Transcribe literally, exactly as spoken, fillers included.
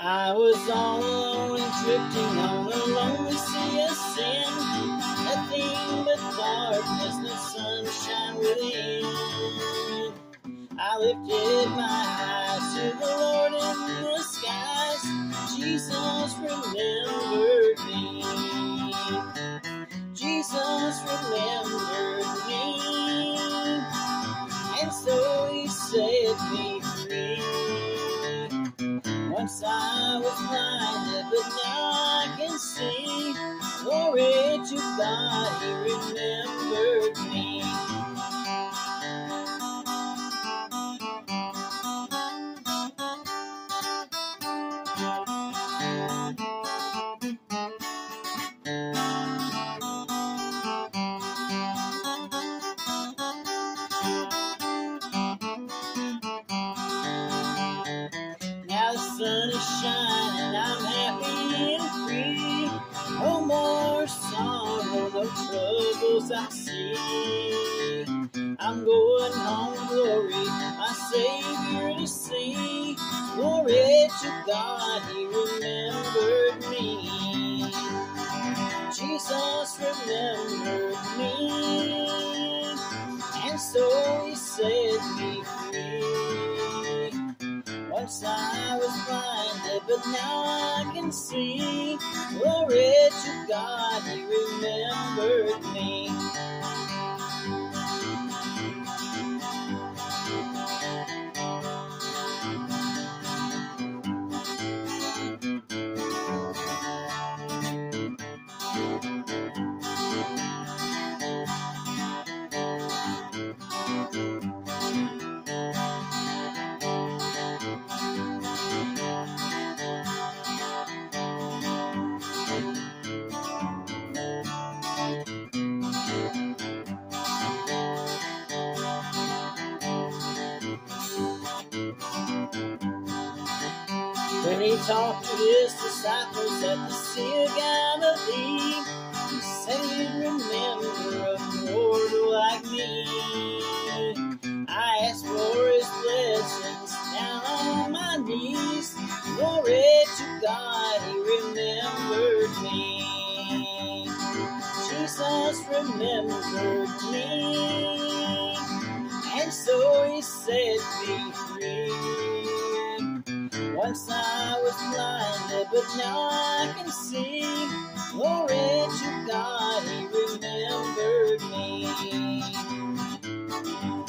I was all alone and drifting on a lonely sea of sin. Nothing but darkness, no sunshine within. I lifted my eyes to the Lord in the skies. Jesus remembered me. Jesus remembered me. And so he set me free. Once I was blinded, but now I can see. Glory to God, he remembered me. Now the sun is shining, I'm happy and free. No more sorrow, no troubles I see. I'm going home, glory, my Savior to see. Glory to God, he remembered me. Jesus remembered me. And so he set me free. Once I was blinded, but now I can see. Glory to God, he remembered me. When he talked to his disciples at the Sea of Galilee, he said he'd remember a mortal like me. I asked for his blessings down on my knees. Glory to God, he remembered me. Jesus remembered me. And so he set me free. Once I was blinded, but now I can see. Glory to God, he remembered me.